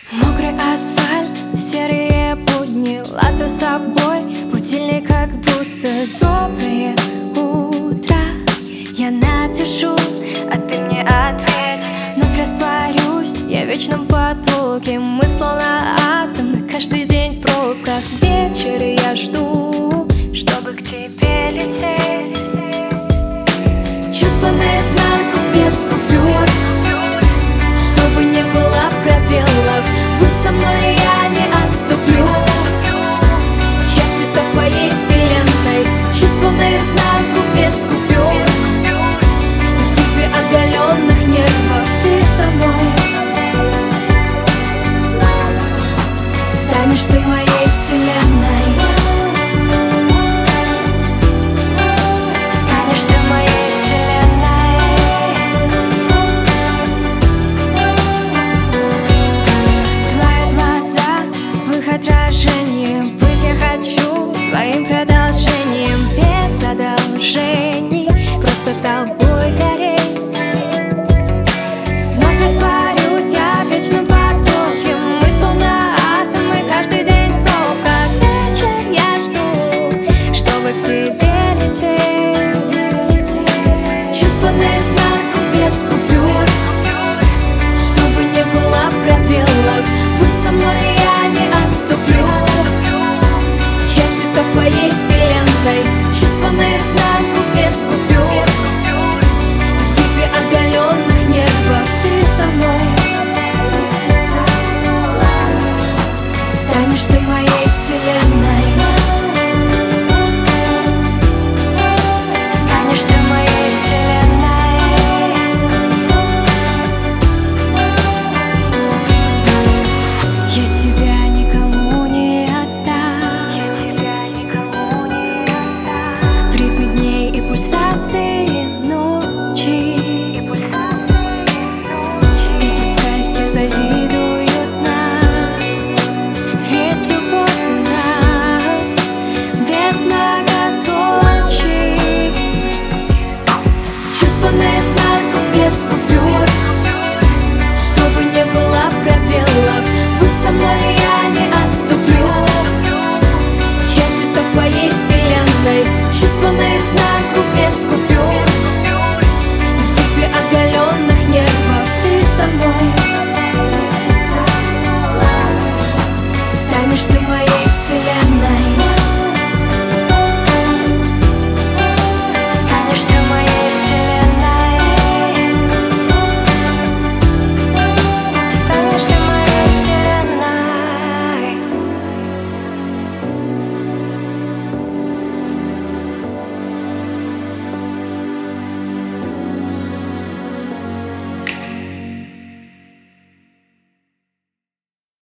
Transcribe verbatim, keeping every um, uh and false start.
Мокрый асфальт, серые будни, лата с собой, будильник как будто доброе утро. Я напишу, а ты мне ответь. Вновь растворюсь, я в вечном потоке. Мы словно атомы, каждый день в пробках. Вечер я жду, чтобы к тебе лететь.